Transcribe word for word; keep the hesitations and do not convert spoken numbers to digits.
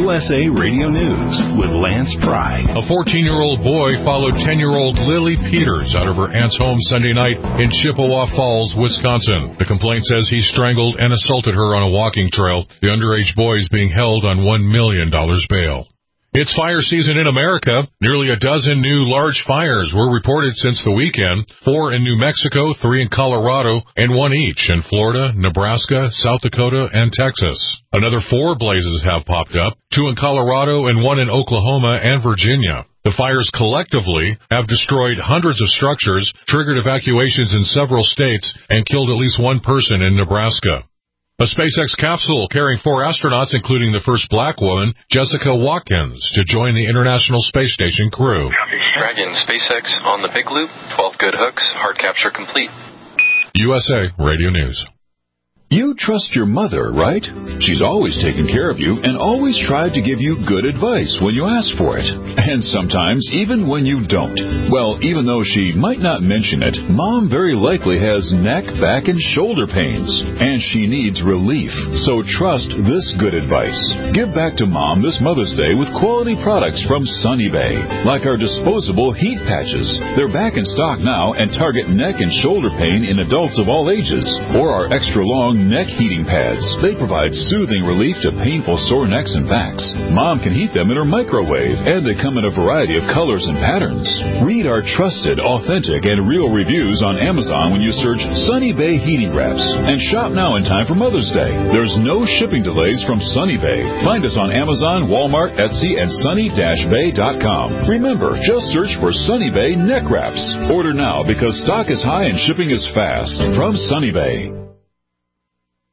U S A Radio News with Lance Pry. A fourteen-year-old boy followed ten-year-old Lily Peters out of her aunt's home Sunday night in Chippewa Falls, Wisconsin. The complaint says he strangled and assaulted her on a walking trail. The underage boy is being held on one million dollars bail. It's fire season in America. Nearly a dozen new large fires were reported since the weekend. Four in New Mexico, three in Colorado, and one each in Florida, Nebraska, South Dakota, and Texas. Another four blazes have popped up, two in Colorado and one in Oklahoma and Virginia. The fires collectively have destroyed hundreds of structures, triggered evacuations in several states, and killed at least one person in Nebraska. A SpaceX capsule carrying four astronauts, including the first black woman, Jessica Watkins, to join the International Space Station crew. Dragon, SpaceX on the big loop, twelve good hooks, hard capture complete. U S A Radio News. You trust your mother, right? She's always taken care of you and always tried to give you good advice when you ask for it. And sometimes even when you don't. Well, even though she might not mention it, Mom very likely has neck, back, and shoulder pains. And she needs relief. So trust this good advice. Give back to Mom this Mother's Day with quality products from Sunny Bay. Like our disposable heat patches. They're back in stock now and target neck and shoulder pain in adults of all ages. Or our extra long neck heating pads. They provide soothing relief to painful sore necks and backs. Mom can heat them in her microwave, and they come in a variety of colors and patterns. Read our trusted, authentic, and real reviews on Amazon when you search Sunny Bay Heating Wraps. And shop now in time for Mother's Day. There's no shipping delays from Sunny Bay. Find us on Amazon, Walmart, Etsy, and sunny dash bay dot com. Remember, just search for Sunny Bay Neck Wraps. Order now because stock is high and shipping is fast. From Sunny Bay.